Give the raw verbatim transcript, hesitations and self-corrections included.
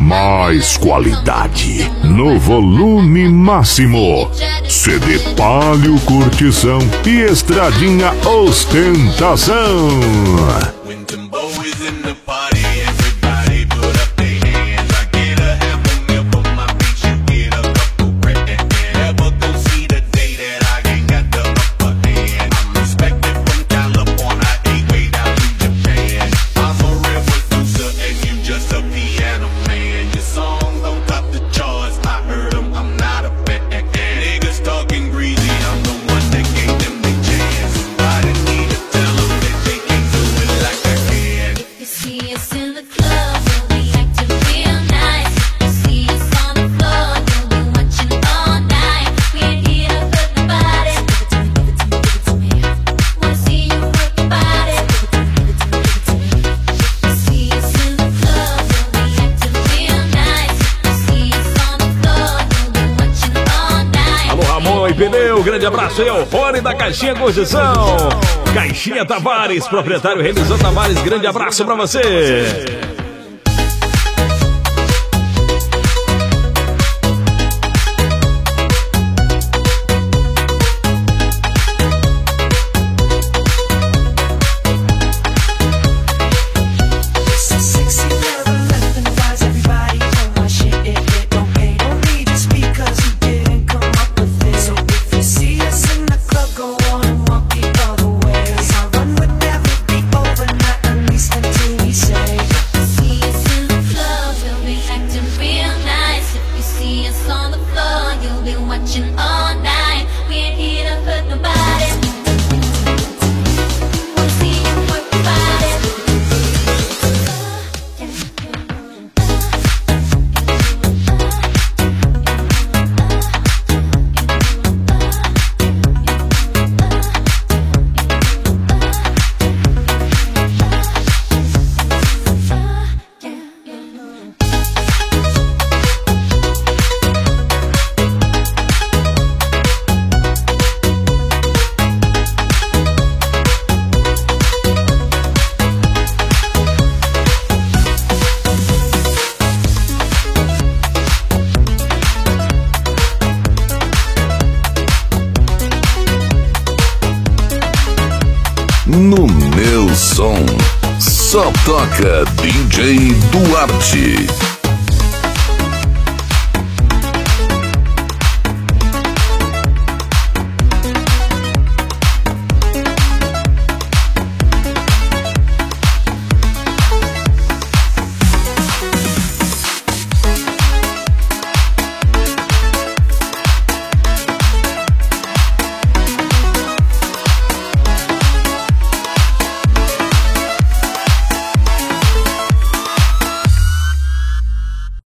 mais qualidade no volume máximo. C D Palio Curtição e Estradinha Ostentação. Pneu, grande abraço aí ao Rony da Caixinha Construção. Caixinha Tavares, proprietário Revisão Tavares, grande abraço pra você. No meu som, só toca D J Duarte.